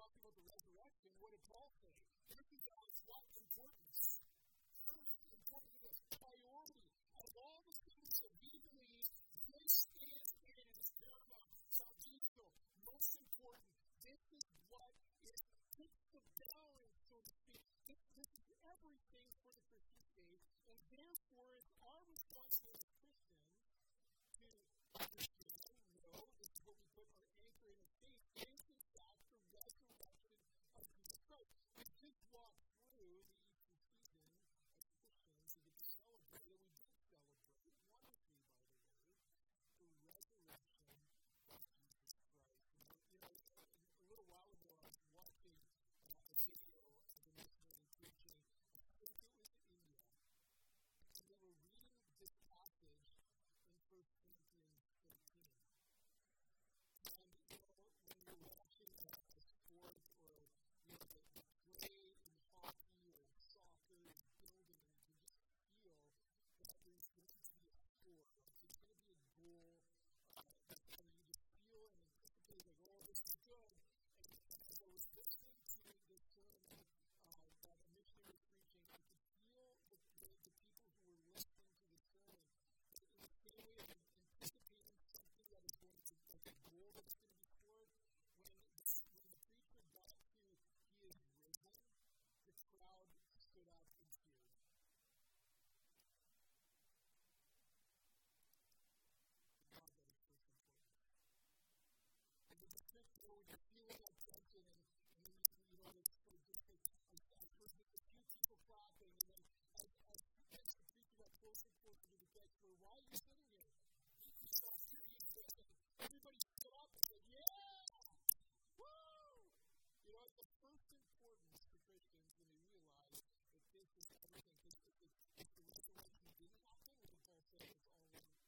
talking about the resurrection, what did Paul say? This is what importance. First importance of priority. Out of all the things that we believe, this is paramount, salvation, most important. This is what is puts the balance, so to speak. This is everything for the Christian faith, and therefore it's our responsibility as Christians to understand, this is what we put our anchor in faith, is in fact the resurrection of Jesus Christ. We just walked through the Easter season as Christians who get to celebrate, and we did celebrate, wonderfully by the way, the resurrection of Jesus Christ. A little while ago I was watching a video of a missionary preaching, I think it was in India, and they were reading this passage in 1 Corinthians 13. And, when you're watching a sport or, the play in hockey or soccer and building, you can just feel that there's going to be a score. There's going to be a goal. And you just feel and anticipate, this is good. And as I was listening to the sermon that a missionary was preaching, I could feel the people who were listening to the sermon in the same way of anticipating something that is going to, like a goal that is going to be scored. When the preacher got to "He is risen," the crowd stood up and cheered. God, that is first important. And the description when you're feeling that tension and it's just like a few people clapping, and then as the preacher got closer and closer to the text, why are you sitting here? He's not here, he's dead. Everybody stood up and said, yeah! Woo! It's the first importance for Christians when they realize that this is everything. If the resurrection didn't happen, what did Paul say? It's already done.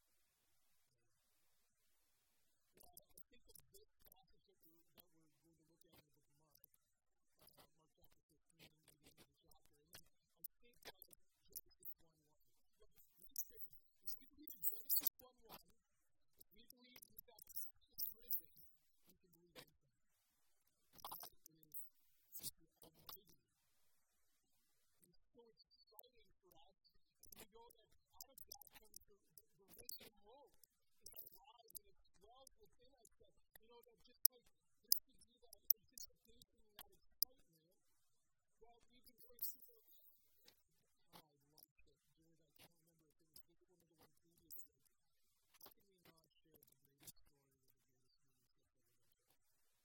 I think of this passage that we're going to look at in the book of Mark chapter 15, maybe into the chapter, and then I think of Genesis 1:1. If we believe in Genesis 1:1, if we believe in that Jesus is risen, we can believe anything. God is the Almighty. And so it's exciting for us, and we know that out of that comes the risen hope in our lives, and it dwells within us that just like this could be that anticipation and that excitement that we've been going through. I loved it, Jared. I can't remember if it was this one or the one previously. How can we not share the greatest story with the greatest movie that's ever been told?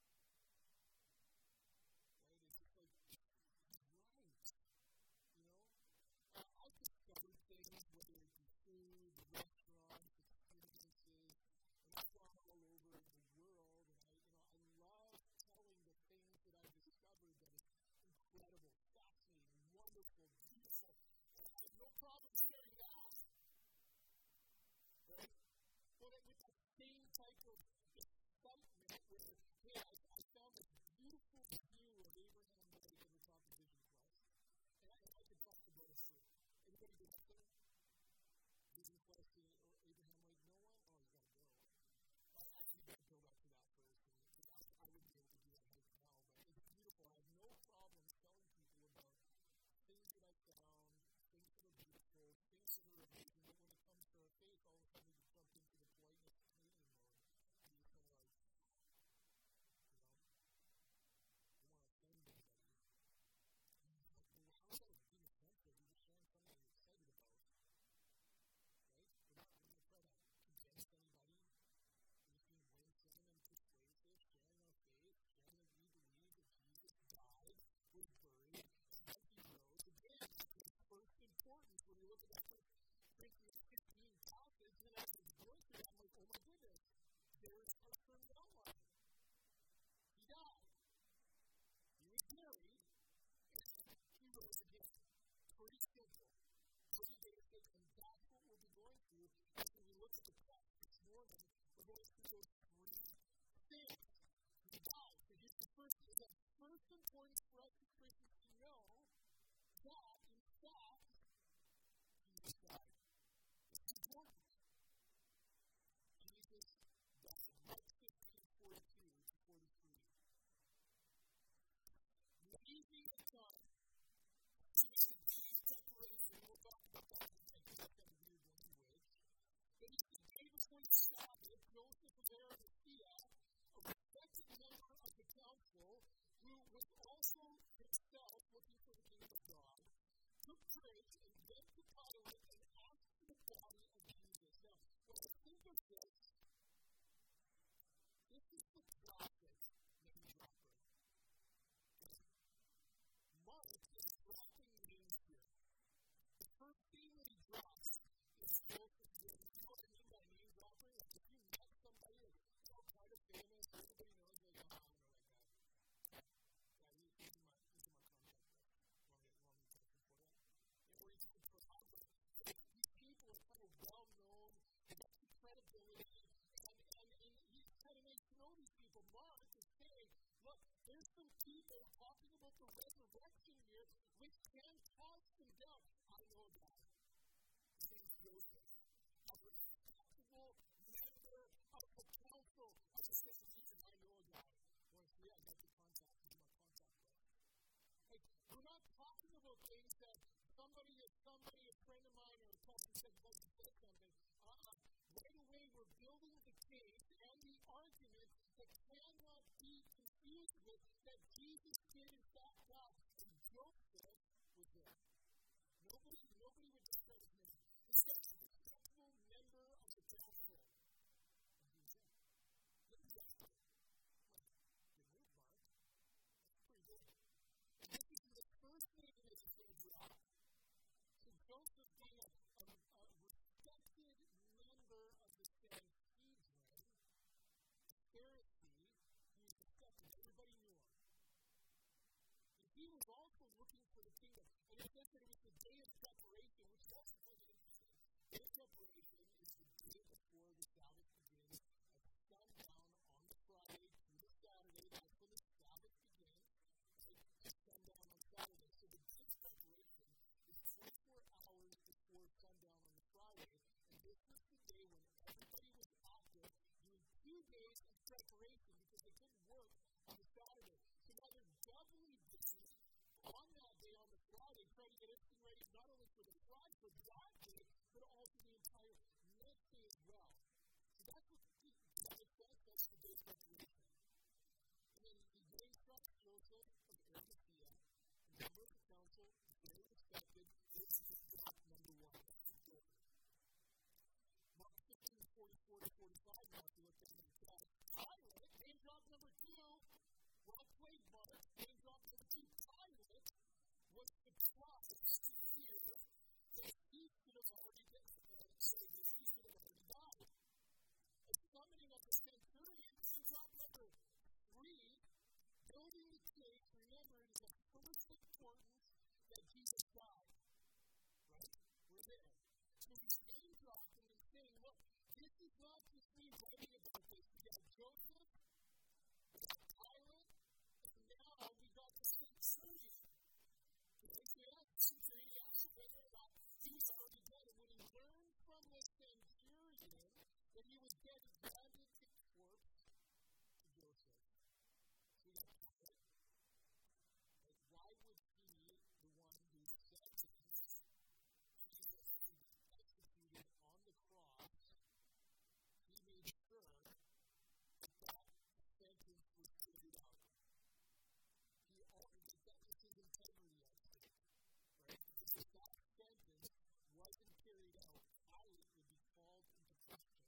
Right? It's just like, he's right. I've discovered things, whether it be food, restaurants, experiences, and I've gone all over the world, and I love telling the things that I've discovered that is incredible, fascinating, wonderful, beautiful, and I have no problem sharing that. Right? But with that same type of excitement where, hey, I found this beautiful view of Abraham Lake on the top of Vision Quest. And I could talk about it for anybody been up there? Vision Quest or Abraham Lake? No one? Oh, you gotta go. Actually, you gotta build up to that first. Because I wouldn't be able to do that right now, but it's beautiful. I have no problem telling people about things that I found, things that are beautiful, things that are amazing. But when it comes to our faith, all of a sudden we jump into the politeness Canadian mode. And you're kind of like, you want to offend anybody. Well, how is that being offensive? You're just sharing something you're excited about. Right? We're not going to try to convince anybody. We're just being winsome and persuasive, sharing our faith, sharing that we believe that Jesus died, was buried, and he rose again. That's first importance when we look at that first Corinthians 15 passage. And as it's going through that, I'm like, oh my goodness, there's our sermon outline. He died. He was buried. He rose again. Pretty simple. Pretty basic, and that's what we'll be going through as we look at the text this morning. We're going through those three things. He died. So here's the first thing. The first importance for us as Christians to know that, in fact, Jesus died. It's important. Jesus died. Mark 15:42-43. that cannot be confused with that Jesus did in fact die. And Joseph was there. Nobody would discredit him. He said, a respectable member of the council. And he was in. Look at that. Wait, good move, Mark. That's pretty good. And this is the first thing that is going to drop. So Joseph being a respected member of the Sanhedrin, Pharisee, he was respected. Everybody knew him. And he was also looking for the kingdom. And it says that it was the day of preparation, which is also kind of interesting. Day of preparation is the day before the Sabbath begins. At sundown on the Friday through the Saturday, that's when the Sabbath begins. Right? At sundown on Saturday. So the day of preparation is 24 hours before sundown on the Friday. And this was the day when everybody was active, doing 2 days of preparation because they couldn't work on the Saturday. So now they're doubly busy on that day, on the Friday, trying to get everything ready, not only for the Friday, for that day, but also the entire next day as well. So that's what that makes sense. That's the day of preparation. And then he instructs Joseph of Arimathea, a member of the council, very respected. This is block number 1. Mark 15:44-45. Now, if you look at the chat, Pilate, name drop number 2. Well played, Mark. Name drop number 2. Pilate was surprised to hear that he should have already died. A summoning of the centurion, name drop number 3. Building the case, remember, it is of first importance that Jesus died. Right? We're there. So he's name dropping and saying, look, this is not just me writing about this. We got Joseph, we got Pilate, and now we got the centurion. Okay, so the centurion asked whether or not he was already dead. And when he learned from the centurion that he was dead, he granted the corpse to Joseph. So we got Pilate. Like, why would he, the one who sentenced Jesus to be executed on the cross, he made sure that sentence was carried out. That was his integrity at stake, right? Because if that sentence wasn't carried out, Pilate would be called into question.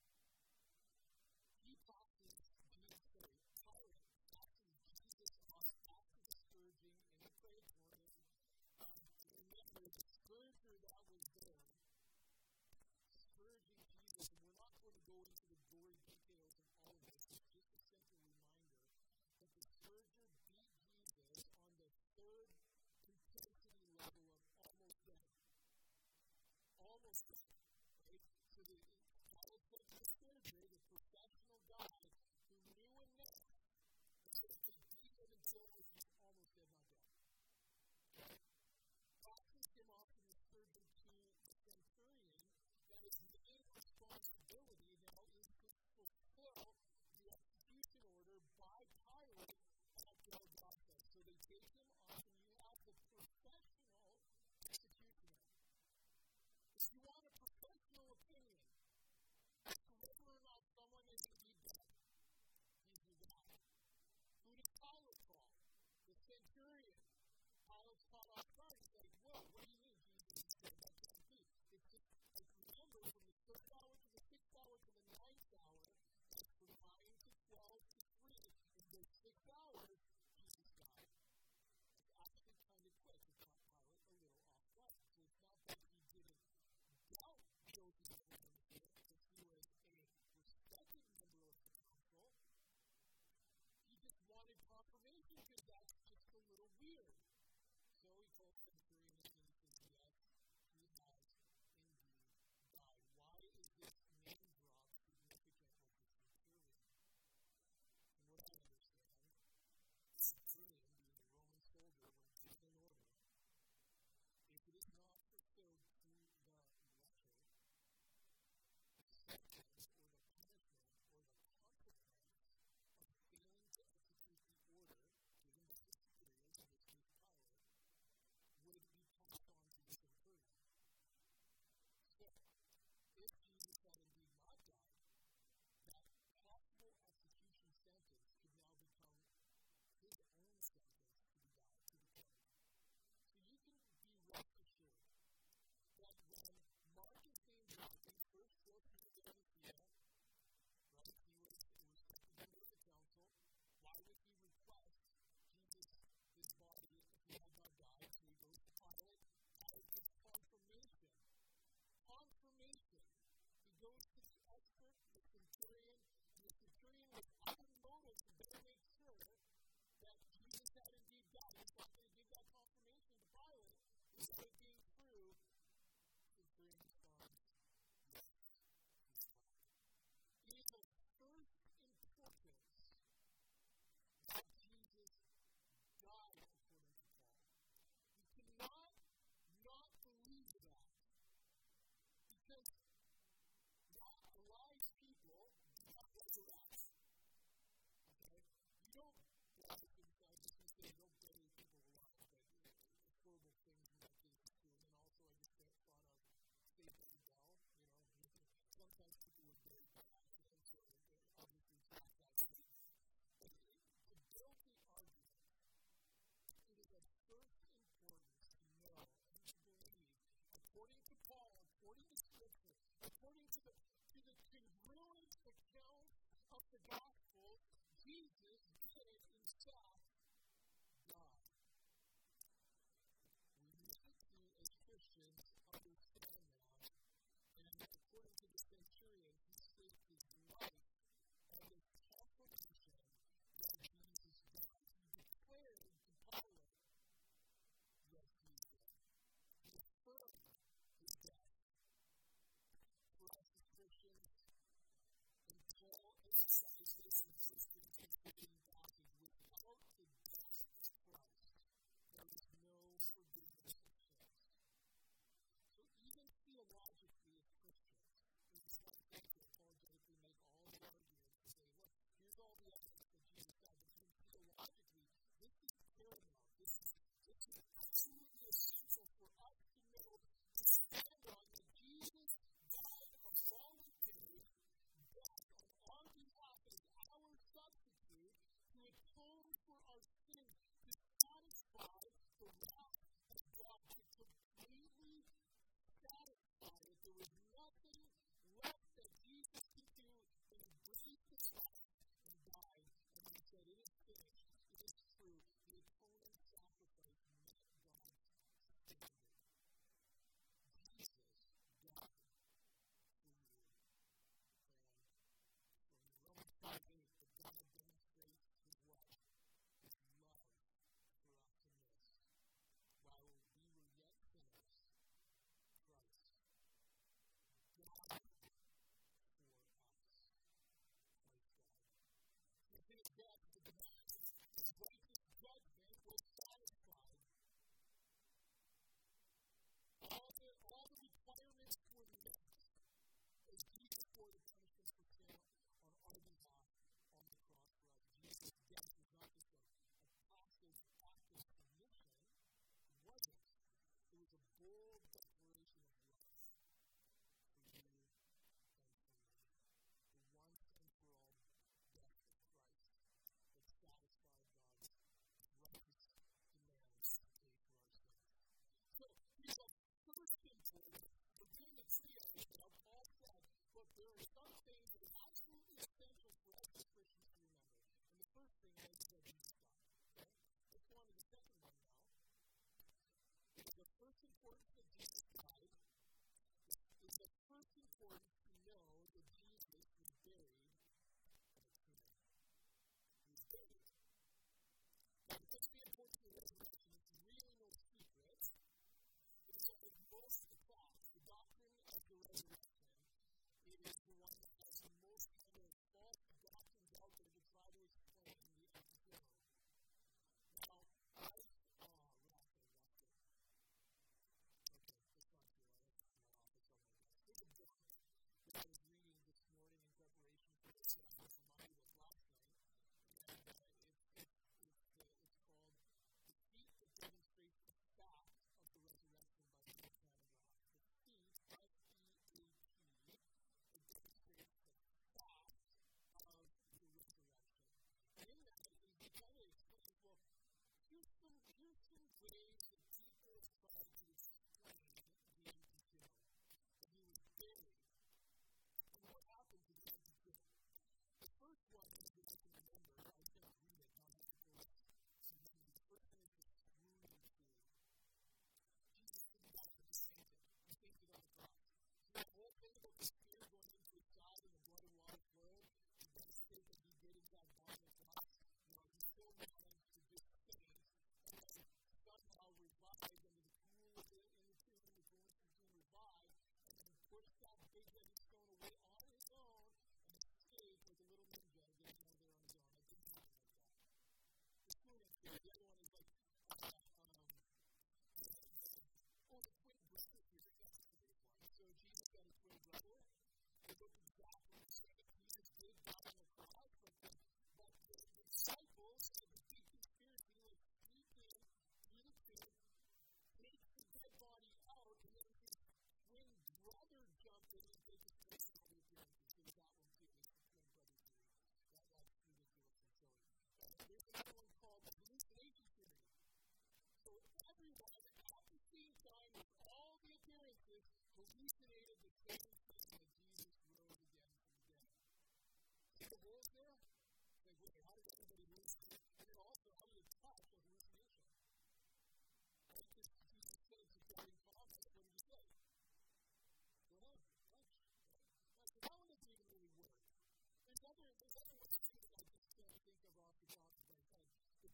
Pilate passes Jesus off after the scourging in the praetorium. Remember, the scourger that was there, scourging Jesus, and we're not going to go into the gory details of all of this, it's just a simple reminder that the scourger beat Jesus on the 3rd intensity level of almost dead. Almost dead, right? So Pilate said to the scourger, the professional guy who knew enough, said to beat him until he's almost dead, not dead. Okay? Passes him off from the surgeon to the centurion, that his main responsibility now is to fulfill the execution order by Pilate at Golgotha. So they take him off, and you have the professional executioner. If you want a professional opinion, Is it being true? The friend responds, yes, it's fine. It is of first importance that Jesus died according to Paul. You cannot not believe that. Because God alive people do not resurrect. Okay? You don't, I was going to say, you don't bury people alive, but horrible things in that case is true. And then also, I just thought of Save Baby Bell, sometimes people were buried by accident, so obviously it's not that statement. But to build the argument, it is of first importance to know and to believe, according to Paul, according to Scripture, according to the congruent account of the gospel, Jesus did, in fact, die. We need to, as Christians, understand that, and according to the centurion, he staked his life on the confirmation that Jesus died. He declared to Pilate, yes, he's dead. He affirmed his death. For us as Christians, and Paul emphasizes this in 1 Corinthians 15 passage, without the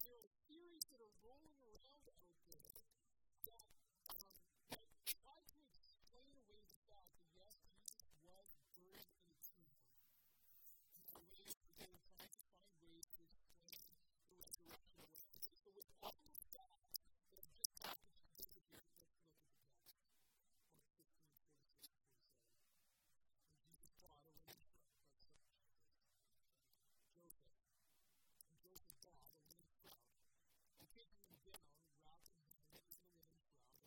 there are theories that are rolling around out there that try to explain away the fact that yes, Jesus was buried in a tomb. They were trying to find ways to explain the resurrection away. So with all of that I've just talked about here, let's look at the text. Mark 15, 46 to 47. And Jesus brought a linen shroud. Joseph bought a linen shroud. And taking him down, wrapped him in a linen shroud,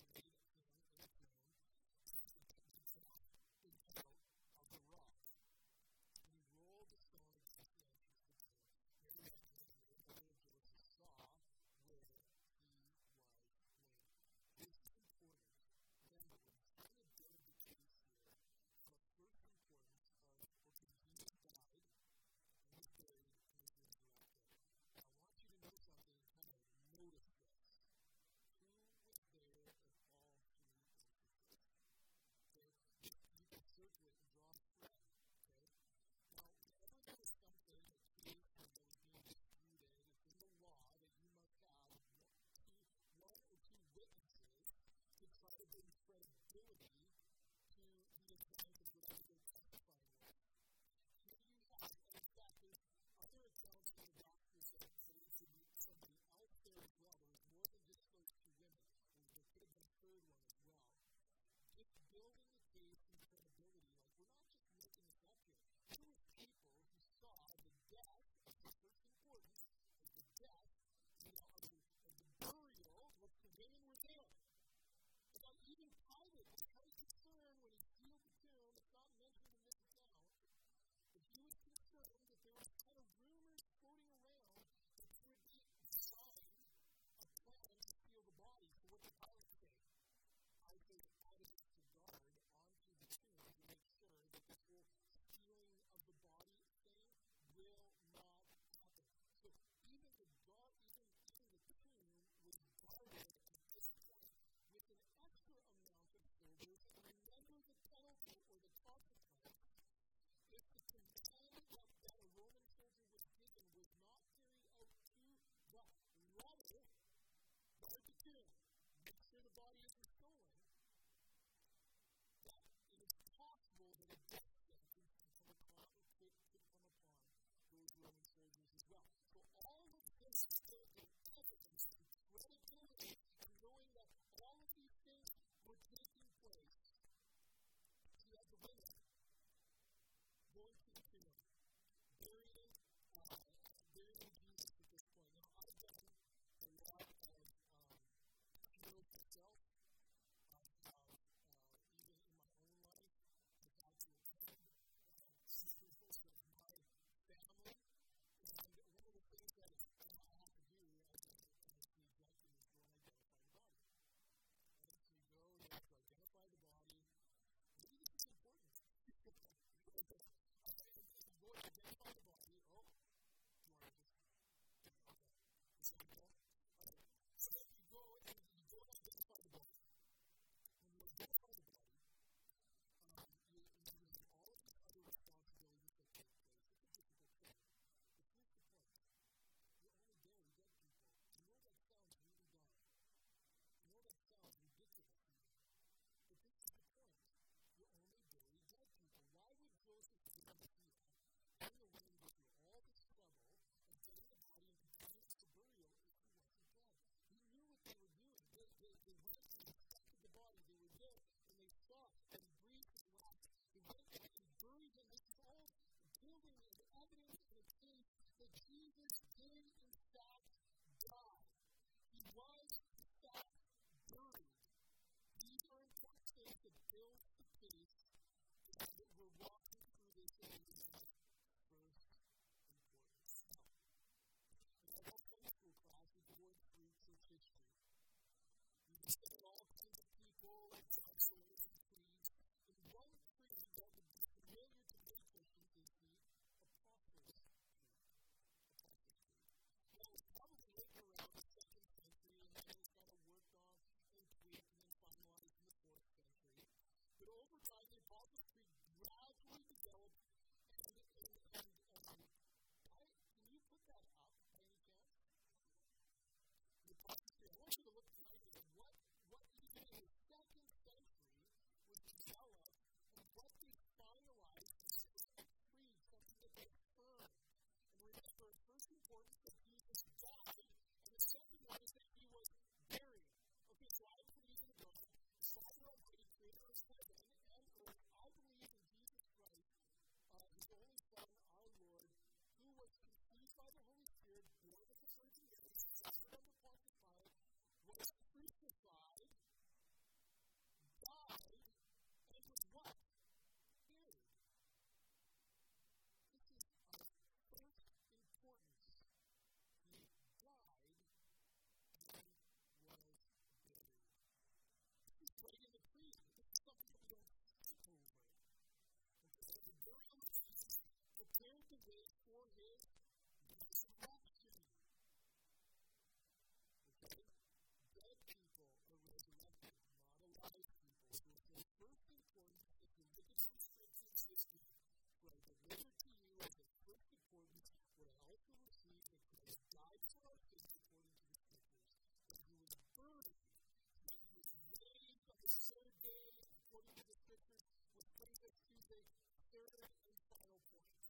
and final point.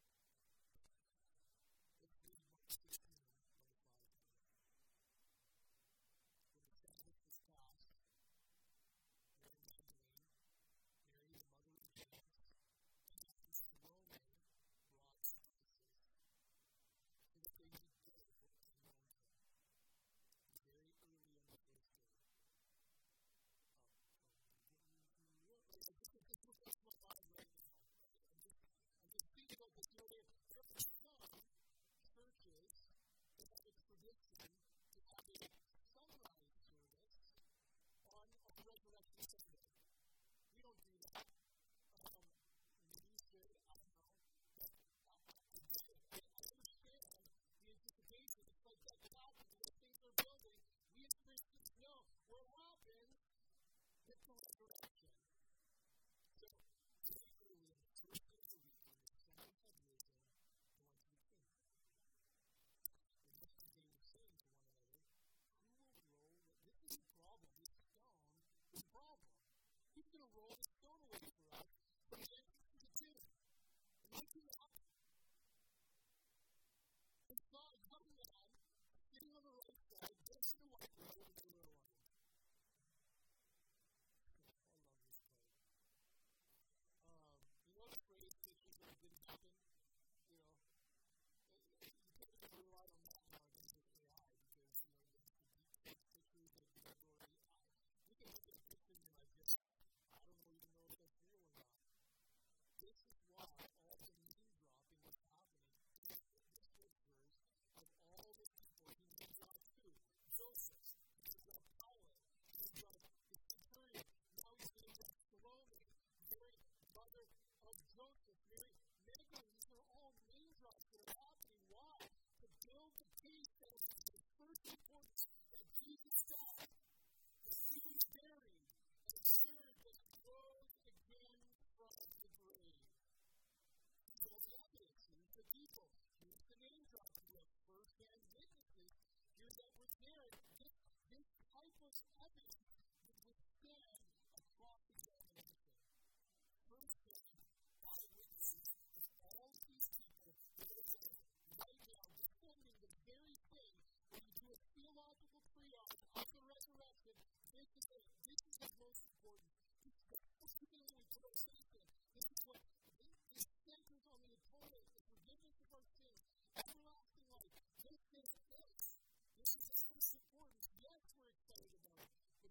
Let's read Mark 16, number 5. When the Sabbath was passed, Mary Magdalene, Mary the mother of James, and Salome brought spices, so that they would go and anoint him. Very early on the first day. This is what's my mind right now. I'm just thinking about this. There are some churches that have a tradition to have a sunrise service on Resurrection Sunday. We don't do that. Maybe you should. I don't know. But I get it. I understand the anticipation. It's like that cabin where things are building. We as Christians know what happens with the resurrection. So, very early in the first day of the week, when the sun had risen, they went to the tomb. And they were saying to one another, who will roll? This is a problem. This stone is a problem. Who's going to roll the stone away for us from the entrance to the tomb? And they do that. They saw a young man sitting on the right side, dressed in a white robe, and they were alone. I love this part. You know the phrase, pictures that didn't happen? You know, you can't even rely on that nowadays with AI because, you know, the deep fake pictures that have already. We can look at a picture and I just, I don't even know if that's real or not. This is why all the name dropping is happening in the scriptures of all the people he named God to. Joseph, he's got Paula, he's got the centurion, now he's named God Salome, Mary, mother of Joseph, Mary Magdalene. These are all name drops that are happening. Why? To build the case that is the first importance that Jesus died, that he was buried, and assured that he rose again from the grave. Here's all the evidence. Here's the people. Here's the name drops. We have first-hand witnesses here that were there. This type of evidence would withstand a cross-examination. First-hand eyewitnesses of all these people that are right now defending the very thing when you do a theological triage of the resurrection. This is what's most important. This is the first thing we put our faith in. This is what this centers on the atonement, the forgiveness of our sins, everlasting life. This is it. This is the first importance. Yes, we're excited about it, but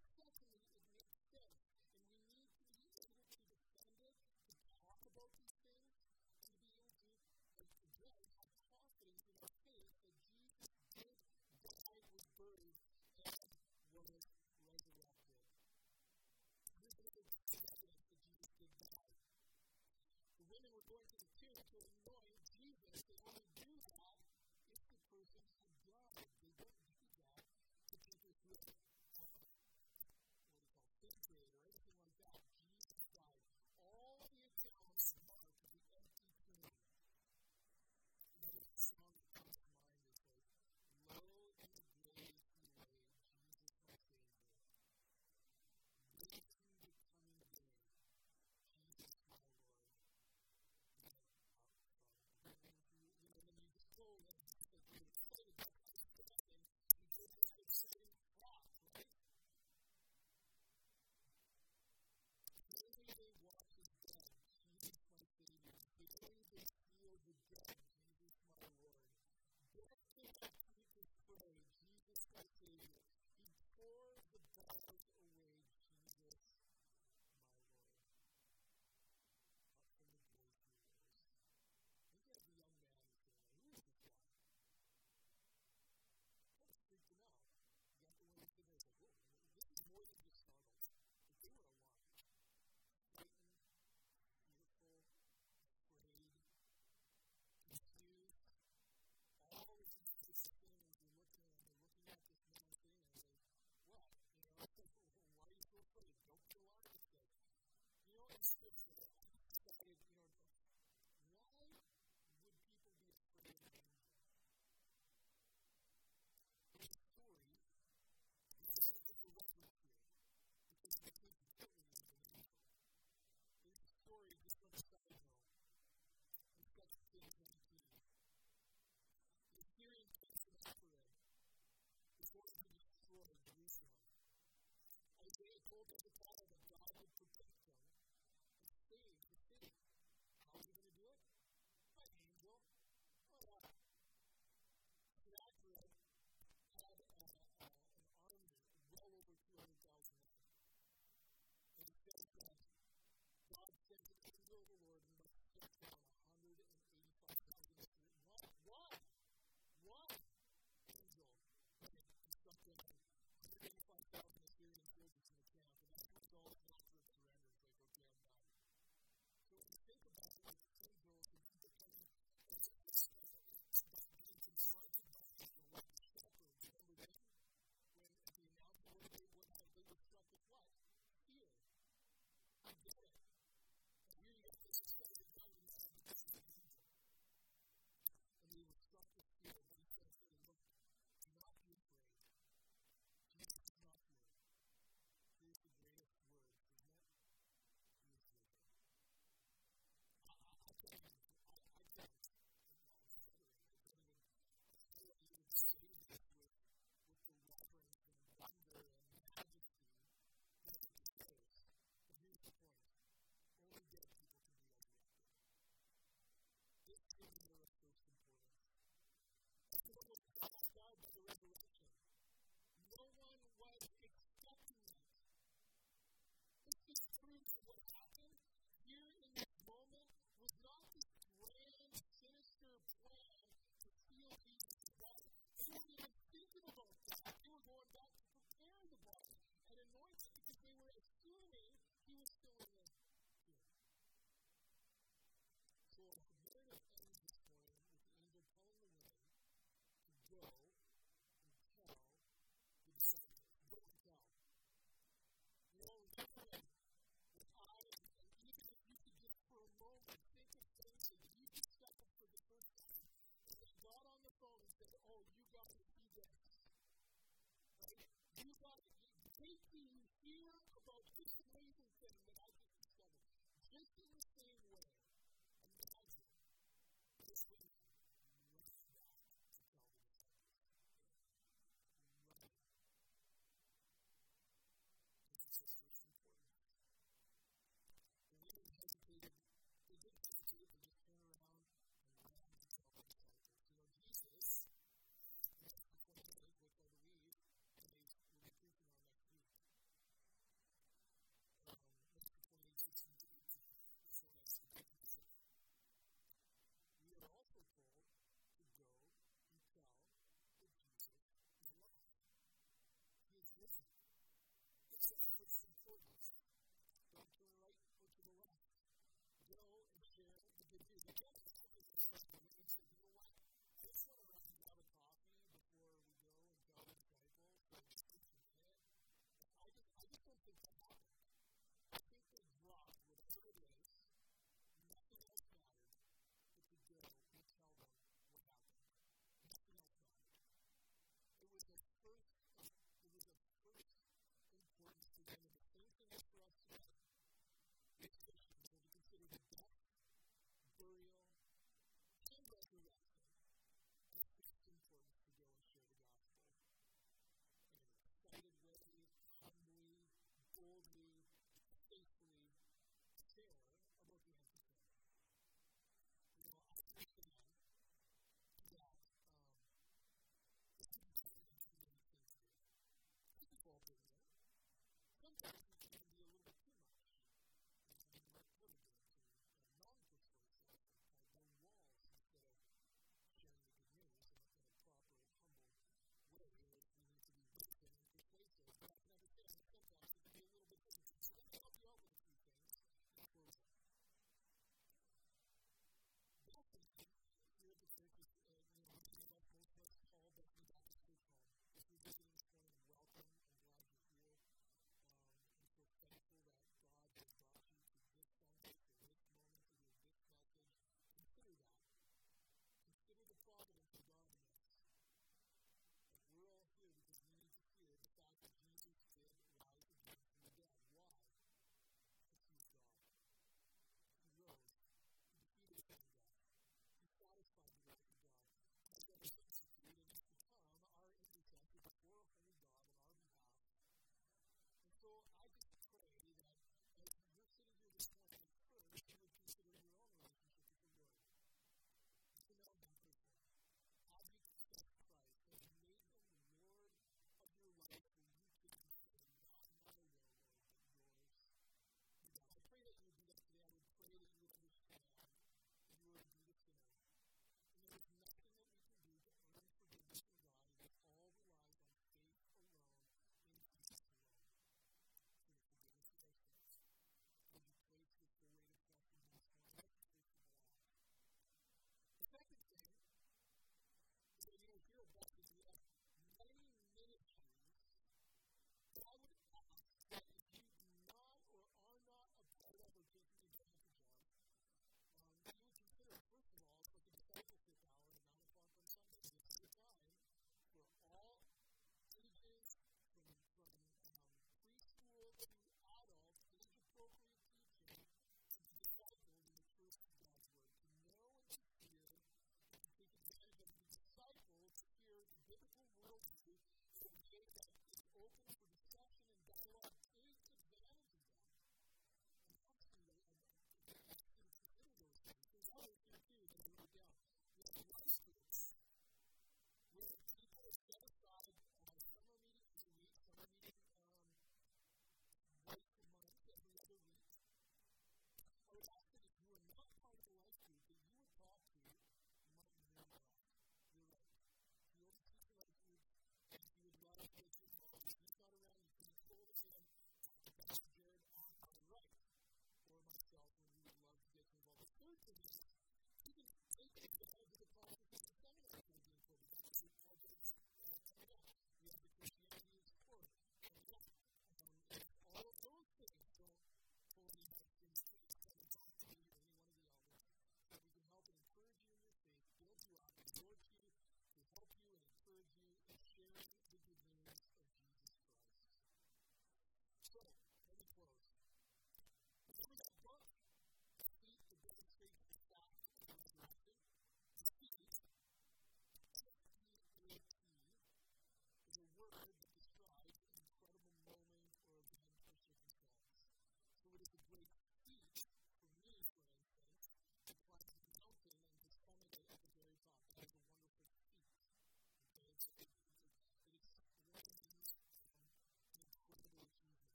importance. Don't turn right or to the left. Go and share the good news. I can't stop with this stuff and say, you know what? I just want to run and grab a coffee before we go and tell the disciples or just preach a minute. I just don't think that happened. I think they dropped whatever it is, nothing else mattered, but to go and tell them what happened. Nothing else mattered. It was a first importance to them, and the same thing is for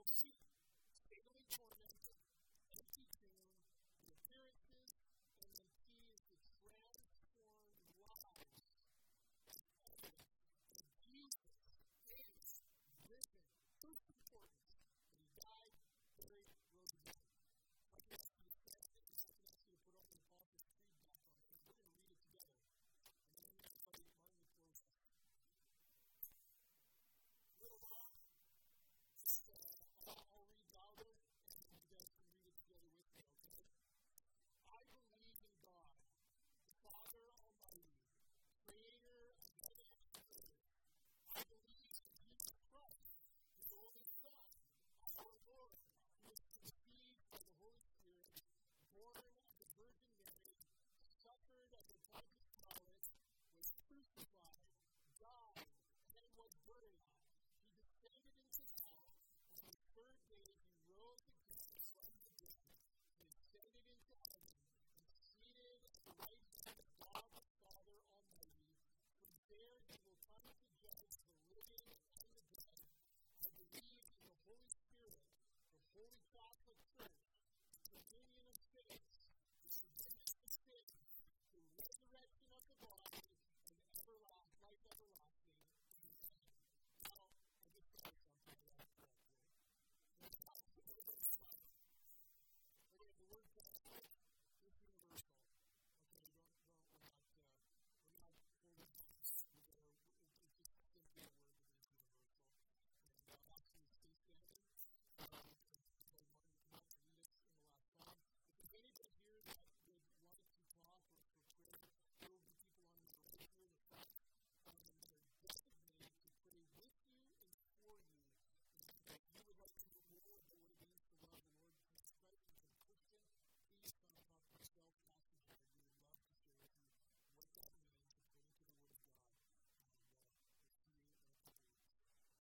See,